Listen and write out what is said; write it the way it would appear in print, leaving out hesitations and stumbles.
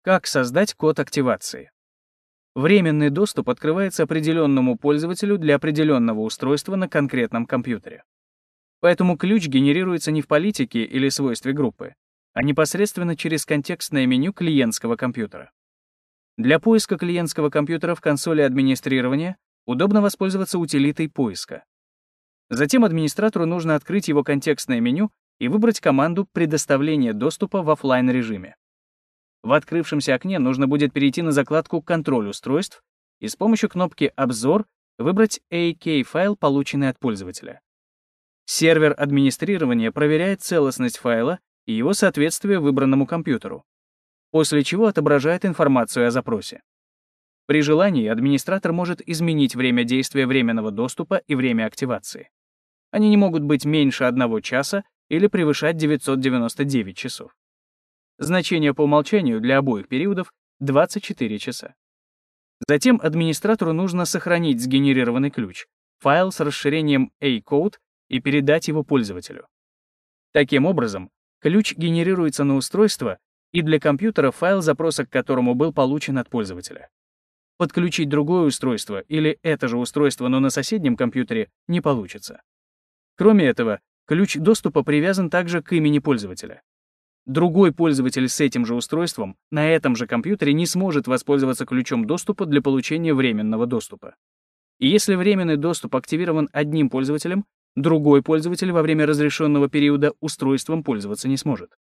Как создать код активации? Временный доступ открывается определенному пользователю для определенного устройства на конкретном компьютере. Поэтому ключ генерируется не в политике или свойстве группы, а непосредственно через контекстное меню клиентского компьютера. Для поиска клиентского компьютера в консоли администрирования удобно воспользоваться утилитой поиска. Затем администратору нужно открыть его контекстное меню и выбрать команду предоставления доступа в офлайн режиме. В открывшемся окне нужно будет перейти на закладку «Контроль устройств» и с помощью кнопки «Обзор» выбрать AK-файл, полученный от пользователя. Сервер администрирования проверяет целостность файла и его соответствие выбранному компьютеру, после чего отображает информацию о запросе. При желании администратор может изменить время действия временного доступа и время активации. Они не могут быть меньше 1 часа или превышать 999 часов. Значение по умолчанию для обоих периодов — 24 часа. Затем администратору нужно сохранить сгенерированный ключ, файл с расширением A-code и передать его пользователю. Таким образом, ключ генерируется на устройство и для компьютера файл запроса, к которому был получен от пользователя. Подключить другое устройство или это же устройство, но на соседнем компьютере, не получится. Кроме этого, ключ доступа привязан также к имени пользователя. Другой пользователь с этим же устройством на этом же компьютере не сможет воспользоваться ключом доступа для получения временного доступа. И если временный доступ активирован одним пользователем, другой пользователь во время разрешенного периода устройством пользоваться не сможет.